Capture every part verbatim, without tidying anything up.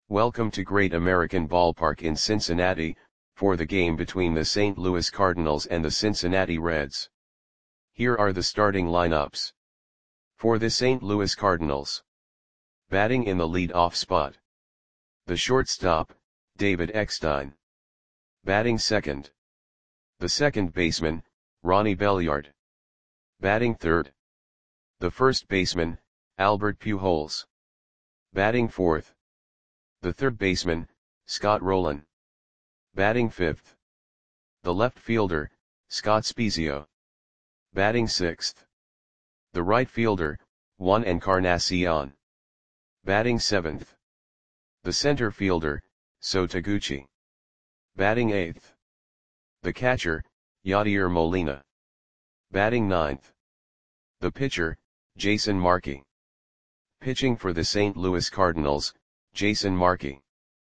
Welcome to Great American Ballpark in Cincinnati, for the game between the Saint Louis Cardinals and the Cincinnati Reds. Here are the starting lineups. For the Saint Louis Cardinals. Batting in the lead-off spot. The shortstop, David Eckstein. Batting second. The second baseman, Ronnie Belliard. Batting third. The first baseman, Albert Pujols. Batting fourth. The third baseman, Scott Rolen. Batting fifth. The left fielder, Scott Spiezio. Batting sixth. The right fielder, Juan Encarnacion. Batting seventh. The center fielder, So Taguchi. Batting eighth. The catcher, Yadier Molina. Batting ninth. The pitcher, Jason Markey. Pitching for the Saint Louis Cardinals, Jason Markey.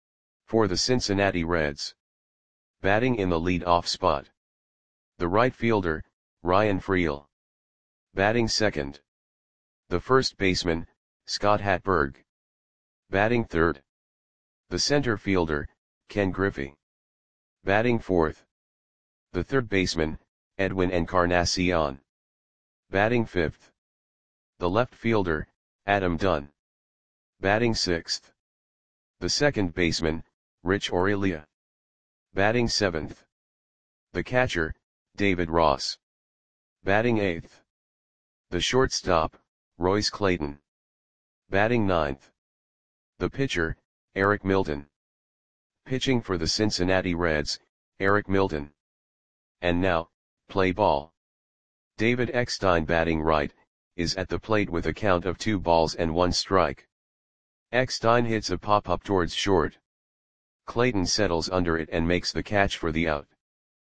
For the Cincinnati Reds. Batting in the lead-off spot. The right fielder, Ryan Freel. Batting second. The first baseman, Scott Hatteberg. Batting third. The center fielder, Ken Griffey. Batting fourth. The third baseman, Edwin Encarnacion. Batting fifth. The left fielder, Adam Dunn. Batting sixth. The second baseman, Rich Aurelia. Batting seventh. The catcher, David Ross. Batting eighth. The shortstop, Royce Clayton. Batting ninth. The pitcher, Eric Milton. Pitching for the Cincinnati Reds, Eric Milton. And now, play ball. David Eckstein batting right, is at the plate with a count of two balls and one strike. Eckstein hits a pop-up towards short. Clayton settles under it and makes the catch for the out.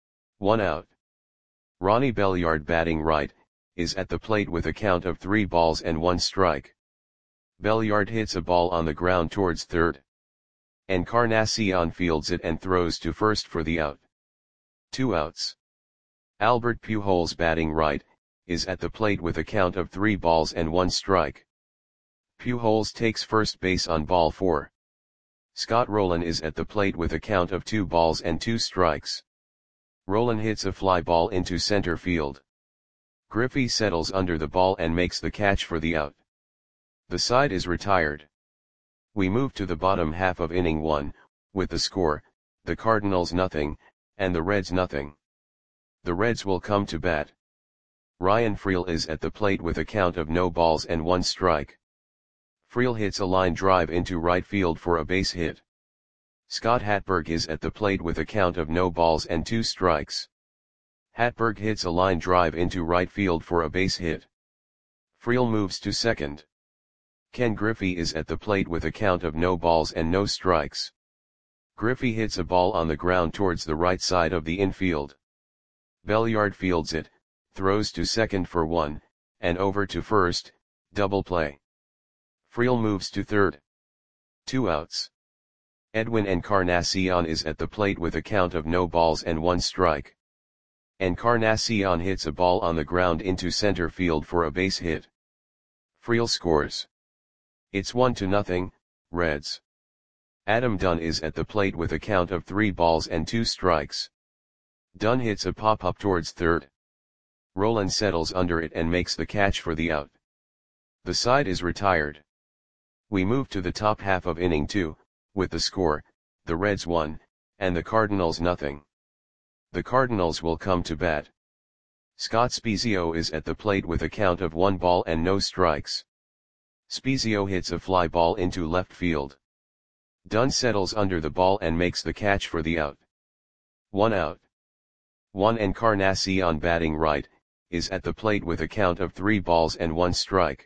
One out. Ronnie Belliard batting right, is at the plate with a count of three balls and one strike. Belliard hits a ball on the ground towards third. Encarnacion fields it and throws to first for the out. Two outs. Albert Pujols batting right, is at the plate with a count of three balls and one strike. Pujols takes first base on ball four. Scott Rolen is at the plate with a count of two balls and two strikes. Rolen hits a fly ball into center field. Griffey settles under the ball and makes the catch for the out. The side is retired. We move to the bottom half of inning one, with the score, the Cardinals nothing, and the Reds nothing. The Reds will come to bat. Ryan Freel is at the plate with a count of no balls and one strike. Freel hits a line drive into right field for a base hit. Scott Hatteberg is at the plate with a count of no balls and two strikes. Hatteberg hits a line drive into right field for a base hit. Freel moves to second. Ken Griffey is at the plate with a count of no balls and no strikes. Griffey hits a ball on the ground towards the right side of the infield. Belliard fields it, throws to second for one, and over to first, double play. Freel moves to third. Two outs. Edwin Encarnacion is at the plate with a count of no balls and one strike. Encarnacion hits a ball on the ground into center field for a base hit. Freel scores. It's one to nothing, Reds. Adam Dunn is at the plate with a count of three balls and two strikes. Dunn hits a pop-up towards third. Rolen settles under it and makes the catch for the out. The side is retired. We move to the top half of inning two, with the score, the Reds one, and the Cardinals nothing. The Cardinals will come to bat. Scott Spiezio is at the plate with a count of one ball and no strikes. Spiezio hits a fly ball into left field. Dunn settles under the ball and makes the catch for the out. One out. Juan Encarnacion batting right, is at the plate with a count of three balls and one strike.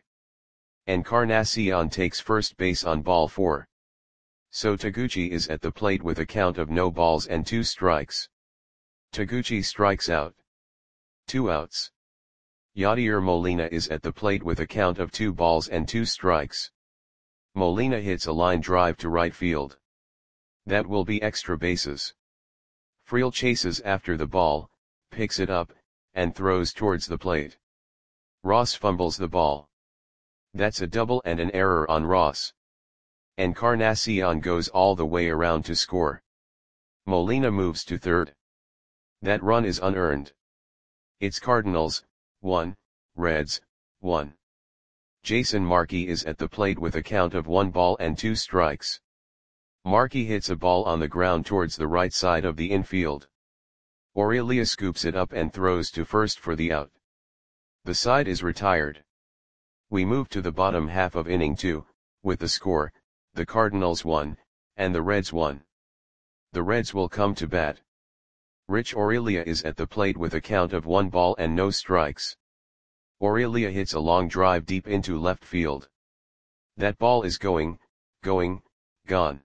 Encarnacion takes first base on ball four. So Taguchi is at the plate with a count of no balls and two strikes. Taguchi strikes out. Two outs. Yadier Molina is at the plate with a count of two balls and two strikes. Molina hits a line drive to right field. That will be extra bases. Freel chases after the ball, picks it up, and throws towards the plate. Ross fumbles the ball. That's a double and an error on Ross. Encarnacion goes all the way around to score. Molina moves to third. That run is unearned. It's Cardinals, one, Reds, one. Jason Markey is at the plate with a count of one ball and two strikes. Markey hits a ball on the ground towards the right side of the infield. Aurelia scoops it up and throws to first for the out. The side is retired. We move to the bottom half of inning two, with the score, the Cardinals one, and the Reds one. The Reds will come to bat. Rich Aurelia is at the plate with a count of one ball and no strikes. Aurelia hits a long drive deep into left field. That ball is going, going, gone.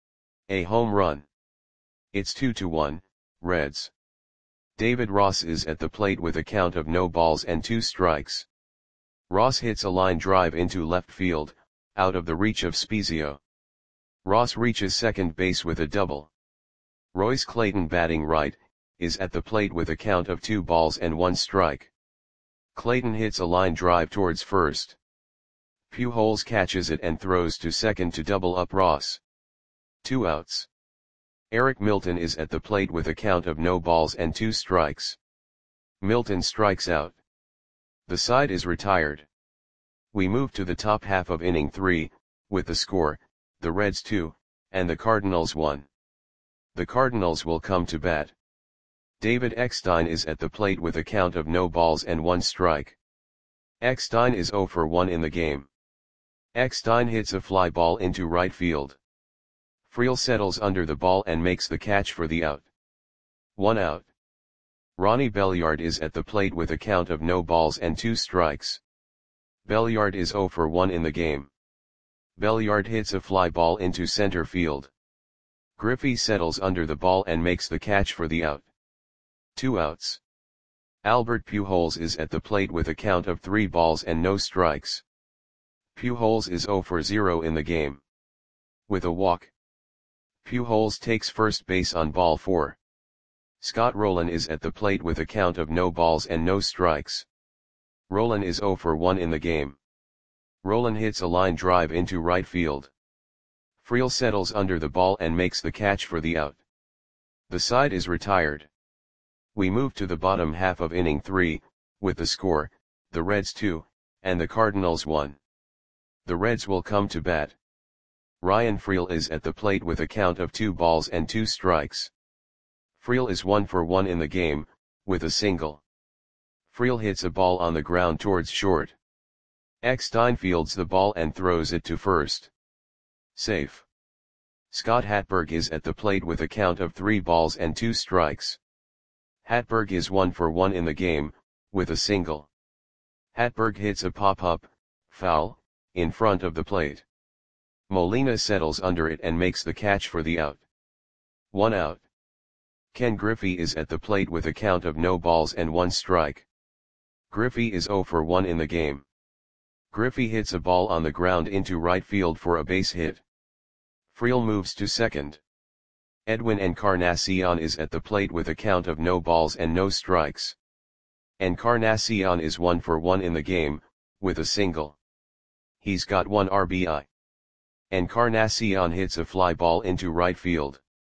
A home run. It's two to one, Reds. David Ross is at the plate with a count of no balls and two strikes. Ross hits a line drive into left field, out of the reach of Spezio. Ross reaches second base with a double. Royce Clayton, batting right, is at the plate with a count of two balls and one strike. Clayton hits a line drive towards first. Pujols catches it and throws to second to double up Ross. Two outs. Eric Milton is at the plate with a count of no balls and two strikes. Milton strikes out. The side is retired. We move to the top half of inning three, with the score, the Reds two, and the Cardinals one. The Cardinals will come to bat. David Eckstein is at the plate with a count of no balls and one strike. Eckstein is zero for one in the game. Eckstein hits a fly ball into right field. Friel settles under the ball and makes the catch for the out. One out. Ronnie Belliard is at the plate with a count of no balls and two strikes. Belliard is zero for one in the game. Belliard hits a fly ball into center field. Griffey settles under the ball and makes the catch for the out. Two outs. Albert Pujols is at the plate with a count of three balls and no strikes. Pujols is zero for zero in the game. With a walk. Pujols takes first base on ball four. Scott Rowland is at the plate with a count of no balls and no strikes. Rowland is zero for one in the game. Rowland hits a line drive into right field. Friel settles under the ball and makes the catch for the out. The side is retired. We move to the bottom half of inning three, with the score, the Reds two, and the Cardinals one. The Reds will come to bat. Ryan Friel is at the plate with a count of two balls and two strikes. Friel is one for one in the game, with a single. Friel hits a ball on the ground towards short. Eckstein fields the ball and throws it to first. Safe. Scott Hatberg is at the plate with a count of three balls and two strikes. Hatberg is one for one in the game, with a single. Hatberg hits a pop-up, foul, in front of the plate. Molina settles under it and makes the catch for the out. One out. Ken Griffey is at the plate with a count of no balls and one strike. Griffey is zero for one in the game. Griffey hits a ball on the ground into right field for a base hit. Friel moves to second. Edwin Encarnacion is at the plate with a count of no balls and no strikes. Encarnacion is one for one in the game, with a single. He's got one R B I. Encarnacion hits a fly ball into right field.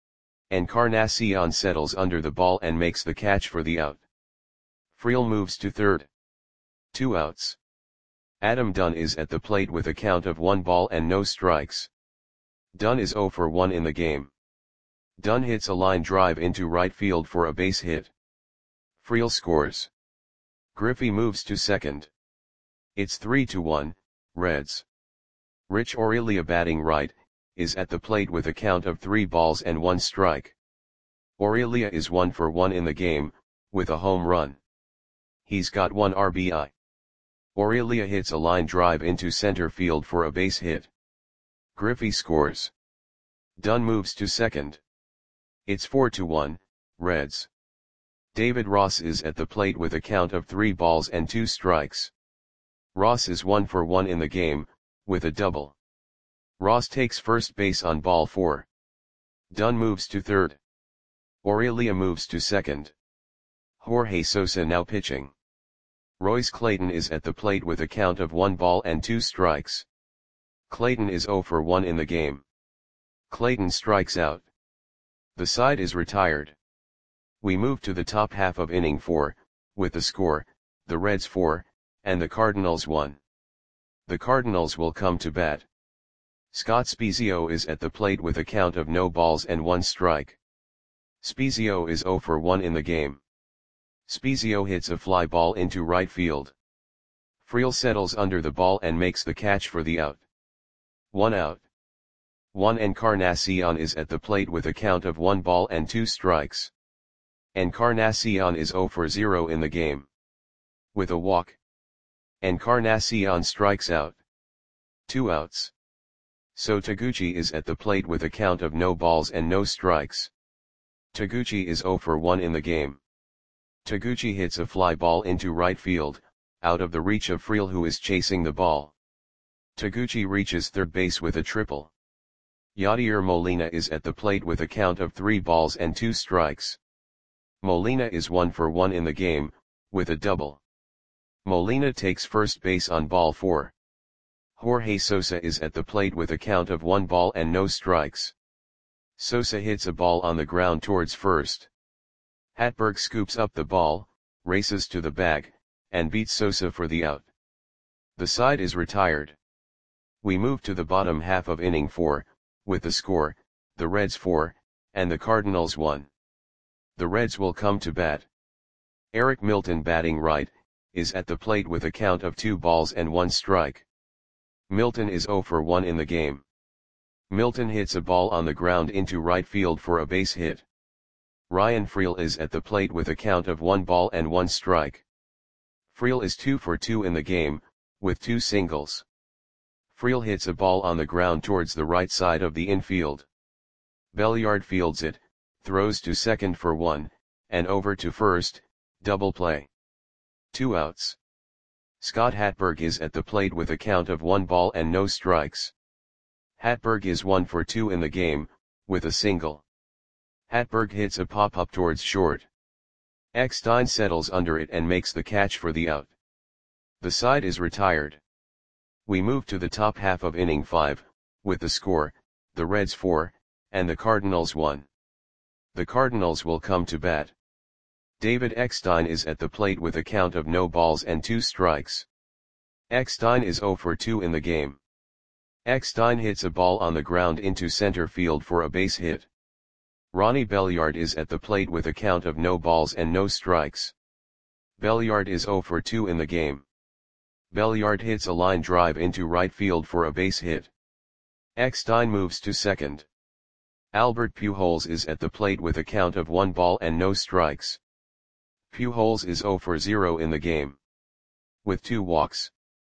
Encarnacion settles under the ball and makes the catch for the out. Friel moves to third. Two outs. Adam Dunn is at the plate with a count of one ball and no strikes. Dunn is zero for one in the game. Dunn hits a line drive into right field for a base hit. Friel scores. Griffey moves to second. It's three to one, Reds. Rich Aurelia, batting right, is at the plate with a count of three balls and one strike. Aurelia is one for one in the game, with a home run. He's got one R B I. Aurelia hits a line drive into center field for a base hit. Griffey scores. Dunn moves to second. It's four to one, Reds. David Ross is at the plate with a count of three balls and two strikes. Ross is one for one in the game, with a double. Ross takes first base on ball four. Dunn moves to third. Aurelia moves to second. Jorge Sosa now pitching. Royce Clayton is at the plate with a count of one ball and two strikes. Clayton is zero for one in the game. Clayton strikes out. The side is retired. We move to the top half of inning four, with the score, the Reds four, and the Cardinals one. The Cardinals will come to bat. Scott Spiezio is at the plate with a count of no balls and one strike. Spiezio is zero for one in the game. Spiezio hits a fly ball into right field. Friel settles under the ball and makes the catch for the out. One out. Juan Encarnacion is at the plate with a count of one ball and two strikes. Encarnacion is zero for zero in the game. With a walk, Encarnacion strikes out. Two outs. So Taguchi is at the plate with a count of no balls and no strikes. Taguchi is zero for one in the game. Taguchi hits a fly ball into right field, out of the reach of Friel, who is chasing the ball. Taguchi reaches third base with a triple. Yadier Molina is at the plate with a count of three balls and two strikes. Molina is one for one in the game, with a double. Molina takes first base on ball four. Jorge Sosa is at the plate with a count of one ball and no strikes. Sosa hits a ball on the ground towards first. Hatberg scoops up the ball, races to the bag, and beats Sosa for the out. The side is retired. We move to the bottom half of inning four, with the score, the Reds four, and the Cardinals one. The Reds will come to bat. Eric Milton, batting right, is at the plate with a count of two balls and one strike. Milton is zero for one in the game. Milton hits a ball on the ground into right field for a base hit. Ryan Friel is at the plate with a count of one ball and one strike. Friel is two for two in the game, with two singles. Friel hits a ball on the ground towards the right side of the infield. Belliard fields it, throws to second for one, and over to first, double play. Two outs. Scott Hatberg is at the plate with a count of one ball and no strikes. Hatberg is one for two in the game, with a single. Hatberg hits a pop-up towards short. Eckstein settles under it and makes the catch for the out. The side is retired. We move to the top half of inning five, with the score, the Reds four, and the Cardinals one. The Cardinals will come to bat. David Eckstein is at the plate with a count of no balls and two strikes. Eckstein is zero for two in the game. Eckstein hits a ball on the ground into center field for a base hit. Ronnie Belliard is at the plate with a count of no balls and no strikes. Belliard is zero for two in the game. Belliard hits a line drive into right field for a base hit. Eckstein moves to second. Albert Pujols is at the plate with a count of one ball and no strikes. Pujols is zero for zero in the game. With two walks.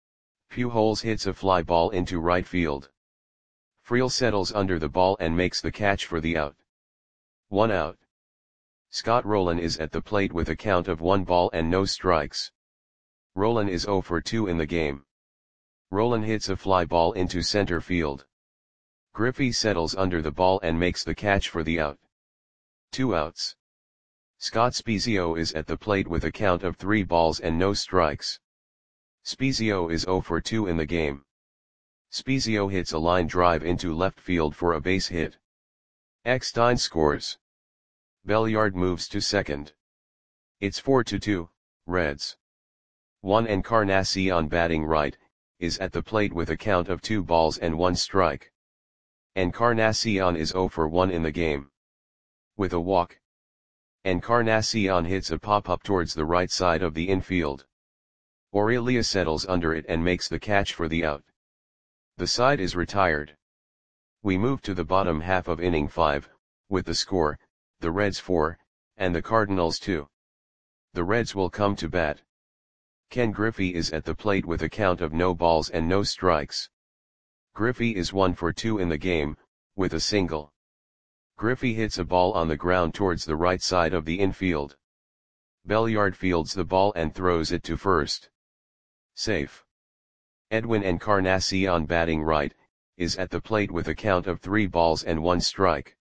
Pujols hits a fly ball into right field. Friel settles under the ball and makes the catch for the out. One out. Scott Rolen is at the plate with a count of one ball and no strikes. Rolen is zero for two in the game. Rolen hits a fly ball into center field. Griffey settles under the ball and makes the catch for the out. Two outs. Scott Spiezio is at the plate with a count of three balls and no strikes. Spiezio is zero for two in the game. Spiezio hits a line drive into left field for a base hit. Eckstein scores. Belliard moves to second. It's four to two, Reds. Juan Encarnacion, batting right, is at the plate with a count of two balls and one strike. Encarnacion is zero for one in the game. With a walk, Encarnacion hits a pop-up towards the right side of the infield. Aurelia settles under it and makes the catch for the out. The side is retired. We move to the bottom half of inning five, with the score, the Reds four, and the Cardinals two. The Reds will come to bat. Ken Griffey is at the plate with a count of no balls and no strikes. Griffey is one for two in the game, with a single. Griffey hits a ball on the ground towards the right side of the infield. Belliard fields the ball and throws it to first. Safe. Edwin Encarnacion, batting right, is at the plate with a count of three balls and one strike.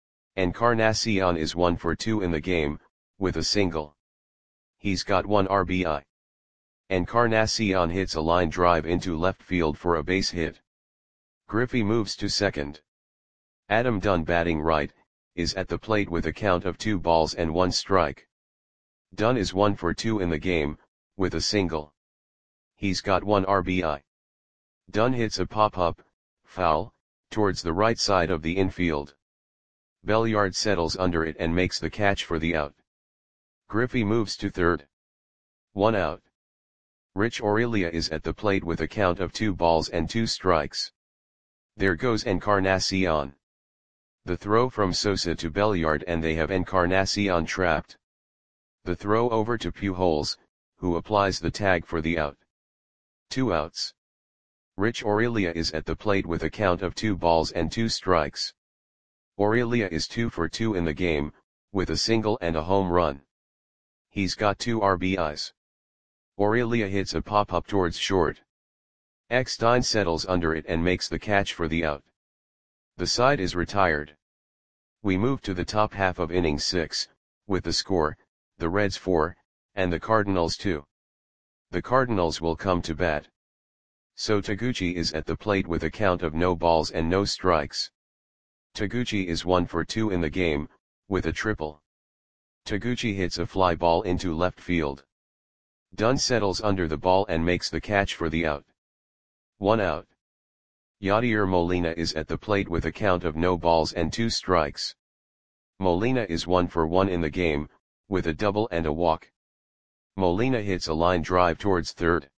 Encarnacion is one for two in the game, with a single. He's got one R B I. Encarnacion hits a line drive into left field for a base hit. Griffey moves to second. Adam Dunn, batting right, is at the plate with a count of two balls and one strike. Dunn is one for two in the game, with a single. He's got one R B I. Dunn hits a pop-up, foul, towards the right side of the infield. Belliard settles under it and makes the catch for the out. Griffey moves to third. One out. Rich Aurelia is at the plate with a count of two balls and two strikes. There goes Encarnacion. The throw from Sosa to Belliard, and they have Encarnacion trapped. The throw over to Pujols, who applies the tag for the out. Two outs. Rich Aurelia is at the plate with a count of two balls and two strikes. Aurelia is two for two in the game, with a single and a home run. He's got two R B Is. Aurelia hits a pop-up towards short. Eckstein settles under it and makes the catch for the out. The side is retired. We move to the top half of inning six, with the score, the Reds four, and the Cardinals two. The Cardinals will come to bat. So Taguchi is at the plate with a count of no balls and no strikes. Taguchi is one for two in the game, with a triple. Taguchi hits a fly ball into left field. Dunn settles under the ball and makes the catch for the out. One out. Yadier Molina is at the plate with a count of no balls and two strikes. Molina is one for one in the game, with a double and a walk. Molina hits a line drive towards third.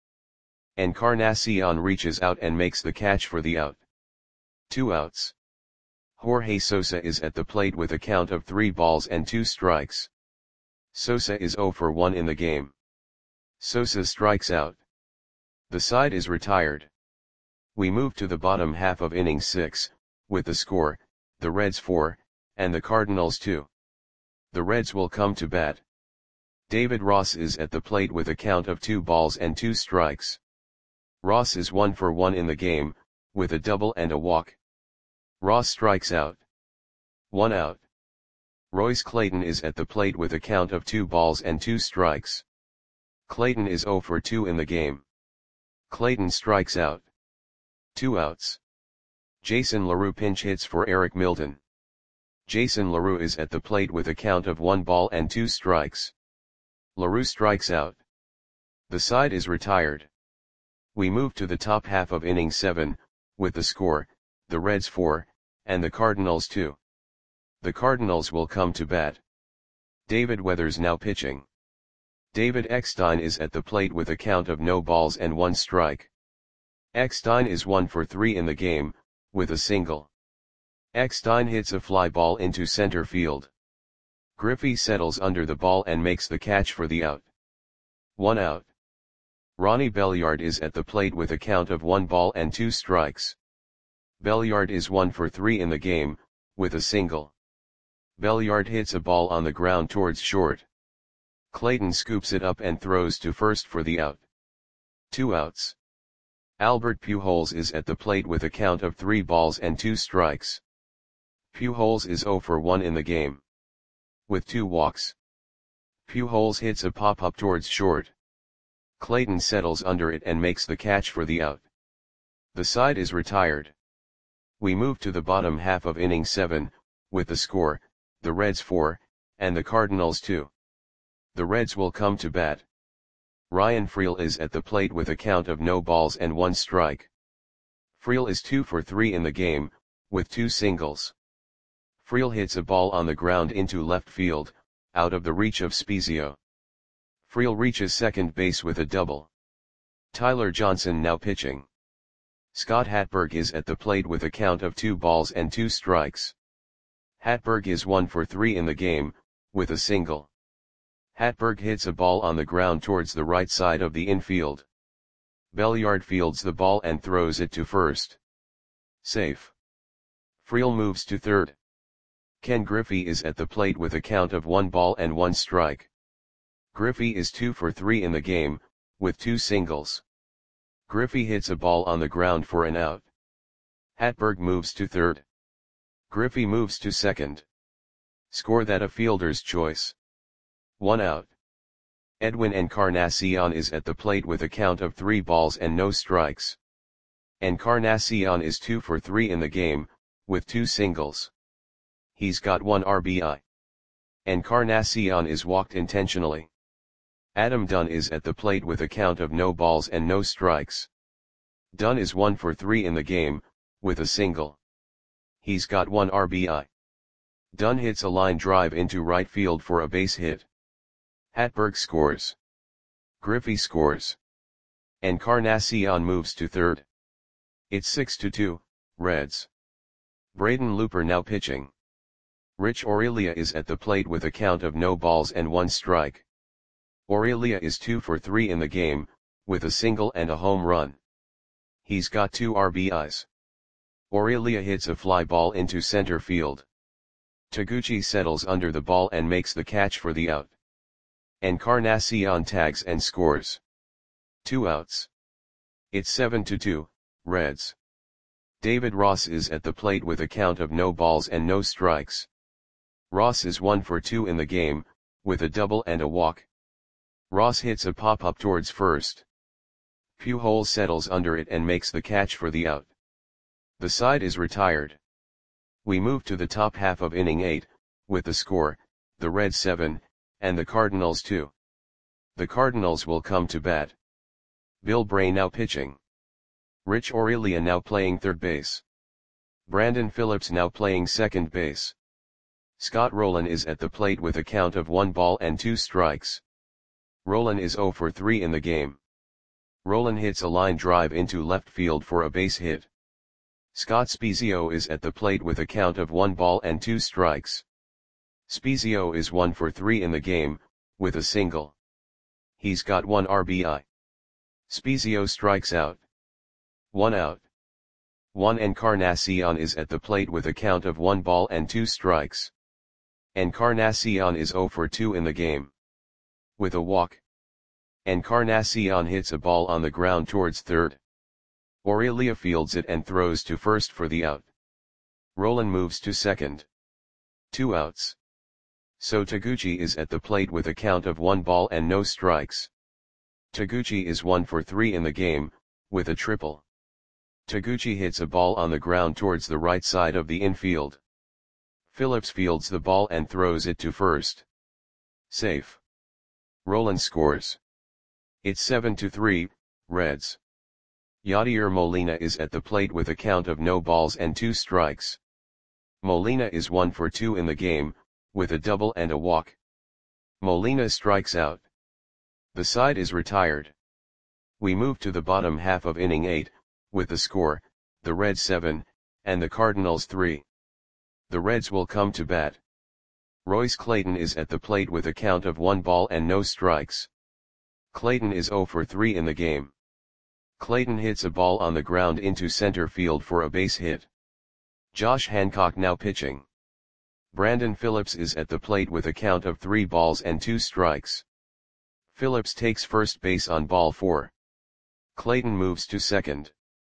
Encarnacion reaches out and makes the catch for the out. Two outs. Jorge Sosa is at the plate with a count of three balls and two strikes. Sosa is zero for one in the game. Sosa strikes out. The side is retired. We move to the bottom half of inning six, with the score, the Reds four, and the Cardinals two. The Reds will come to bat. David Ross is at the plate with a count of two balls and two strikes. Ross is one for one in the game, with a double and a walk. Ross strikes out. One out. Royce Clayton is at the plate with a count of two balls and two strikes. Clayton is zero for two in the game. Clayton strikes out. Two outs. Jason LaRue pinch hits for Eric Milton. Jason LaRue is at the plate with a count of one ball and two strikes. LaRue strikes out. The side is retired. We move to the top half of inning seven, with the score, the Reds four, and the Cardinals two. The Cardinals will come to bat. David Weathers now pitching. David Eckstein is at the plate with a count of no balls and one strike. Eckstein is one for three in the game, with a single. Eckstein hits a fly ball into center field. Griffey settles under the ball and makes the catch for the out. One out. Ronnie Belliard is at the plate with a count of one ball and two strikes. Belliard is one for three in the game, with a single. Belliard hits a ball on the ground towards short. Clayton scoops it up and throws to first for the out. Two outs. Albert Pujols is at the plate with a count of three balls and two strikes. Pujols is zero for one in the game. With two walks. Pujols hits a pop-up towards short. Clayton settles under it and makes the catch for the out. The side is retired. We move to the bottom half of inning seven, with the score, the Reds four, and the Cardinals two. The Reds will come to bat. Ryan Freel is at the plate with a count of no balls and one strike. Freel is two for three in the game, with two singles. Freel hits a ball on the ground into left field, out of the reach of Spezio. Freel reaches second base with a double. Tyler Johnson now pitching. Scott Hatberg is at the plate with a count of two balls and two strikes. Hatberg is one for three in the game, with a single. Hatberg hits a ball on the ground towards the right side of the infield. Belliard fields the ball and throws it to first. Safe. Freel moves to third. Ken Griffey is at the plate with a count of one ball and one strike. Griffey is two for three in the game, with two singles. Griffey hits a ball on the ground for an out. Hatberg moves to third. Griffey moves to second. Score that a fielder's choice. One out. Edwin Encarnacion is at the plate with a count of three balls and no strikes. Encarnacion is two for three in the game, with two singles. He's got one R B I. Encarnacion is walked intentionally. Adam Dunn is at the plate with a count of no balls and no strikes. Dunn is one for three in the game, with a single. He's got one R B I. Dunn hits a line drive into right field for a base hit. Hatberg scores. Griffey scores. Encarnacion moves to third. It's six to two, Reds. Braden Looper now pitching. Rich Aurelia is at the plate with a count of no balls and one strike. Aurelia is two for three in the game, with a single and a home run. He's got two R B Is. Aurelia hits a fly ball into center field. Taguchi settles under the ball and makes the catch for the out. Encarnacion tags and scores. Two outs. It's seven to two, Reds. David Ross is at the plate with a count of no balls and no strikes. Ross is one for two in the game, with a double and a walk. Ross hits a pop-up towards first. Pujols settles under it and makes the catch for the out. The side is retired. We move to the top half of inning eight, with the score, the Reds seven, and the Cardinals two. The Cardinals will come to bat. Bill Bray now pitching. Rich Aurelia now playing third base. Brandon Phillips now playing second base. Scott Rowland is at the plate with a count of one ball and two strikes. Rowland is zero for three in the game. Rowland hits a line drive into left field for a base hit. Scott Spiezio is at the plate with a count of one ball and two strikes. Spiezio is one for three in the game, with a single. He's got one R B I. Spiezio strikes out. One out. Juan Encarnacion is at the plate with a count of one ball and two strikes. Encarnacion is zero for two in the game. With a walk. Encarnacion hits a ball on the ground towards third. Aurelia fields it and throws to first for the out. Rowland moves to second. Two outs. So Taguchi is at the plate with a count of one ball and no strikes. Taguchi is one for three in the game, with a triple. Taguchi hits a ball on the ground towards the right side of the infield. Phillips fields the ball and throws it to first. Safe. Rowland scores. It's seven to three, Reds. Yadier Molina is at the plate with a count of no balls and two strikes. Molina is one for two in the game, with a double and a walk. Molina strikes out. The side is retired. We move to the bottom half of inning eight, with the score, the Reds seven, and the Cardinals three. The Reds will come to bat. Royce Clayton is at the plate with a count of one ball and no strikes. Clayton is zero for three in the game. Clayton hits a ball on the ground into center field for a base hit. Josh Hancock now pitching. Brandon Phillips is at the plate with a count of three balls and two strikes. Phillips takes first base on ball four. Clayton moves to second.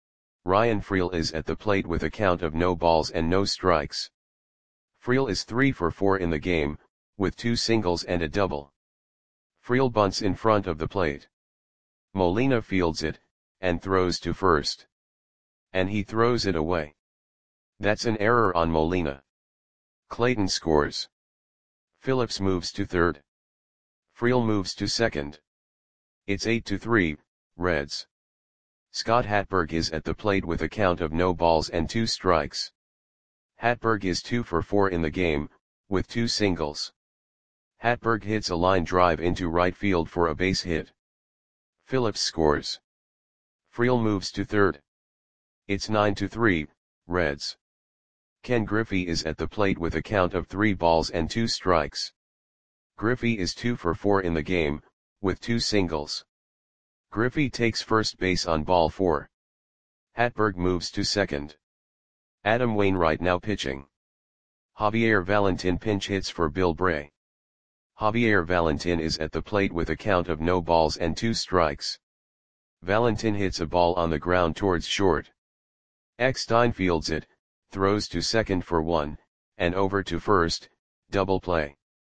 Ryan Freel is at the plate with a count of no balls and no strikes. Freel is three for four in the game, with two singles and a double. Freel bunts in front of the plate. Molina fields it, and throws to first. And he throws it away. That's an error on Molina. Clayton scores. Phillips moves to third. Freel moves to second. It's eight to three, Reds. Scott Hatberg is at the plate with a count of no balls and two strikes. Hatberg is two for four in the game, with two singles. Hatberg hits a line drive into right field for a base hit. Phillips scores. Freel moves to third. It's nine to three, Reds. Ken Griffey is at the plate with a count of three balls and two strikes. Griffey is two for four in the game, with two singles. Griffey takes first base on ball four. Hatberg moves to second. Adam Wainwright now pitching. Javier Valentin pinch hits for Bill Bray. Javier Valentin is at the plate with a count of no balls and two strikes. Valentin hits a ball on the ground towards short. Eckstein fields it, throws to second for one, and over to first, double play.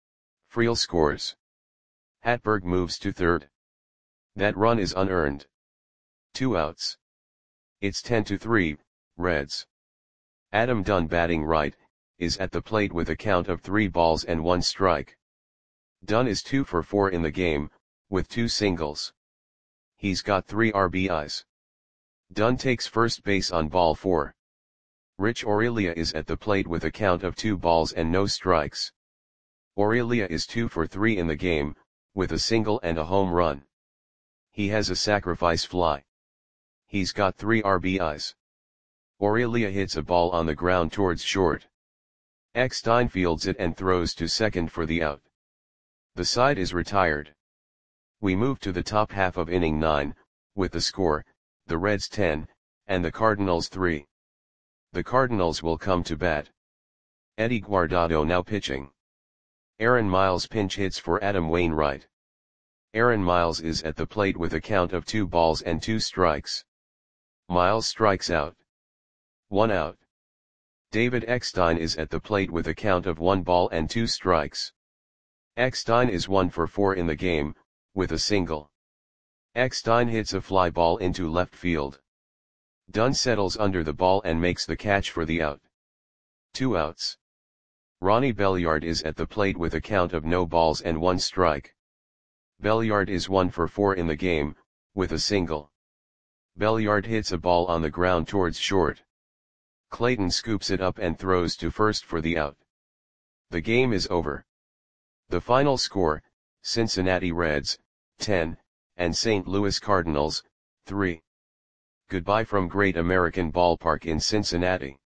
Freel scores. Hatberg moves to third. That run is unearned. Two outs. It's ten to three, Reds. Adam Dunn, batting right, is at the plate with a count of three balls and one strike. Dunn is two for four in the game, with two singles. He's got three R B Is. Dunn takes first base on ball four. Rich Aurelia is at the plate with a count of two balls and no strikes. Aurelia is two for three in the game, with a single and a home run. He has a sacrifice fly. He's got three R B Is. Aurelia hits a ball on the ground towards short. Eckstein fields it and throws to second for the out. The side is retired. We move to the top half of inning nine, with the score, the Reds ten, and the Cardinals three. The Cardinals will come to bat. Eddie Guardado now pitching. Aaron Miles pinch hits for Adam Wainwright. Aaron Miles is at the plate with a count of two balls and two strikes. Miles strikes out. One out. David Eckstein is at the plate with a count of one ball and two strikes. Eckstein is one for four in the game, with a single. Eckstein hits a fly ball into left field. Dunn settles under the ball and makes the catch for the out. Two outs. Ronnie Belliard is at the plate with a count of no balls and one strike. Belliard is one for four in the game, with a single. Belliard hits a ball on the ground towards short. Clayton scoops it up and throws to first for the out. The game is over. The final score, Cincinnati Reds, ten, and Saint Louis Cardinals, three. Goodbye from Great American Ballpark in Cincinnati.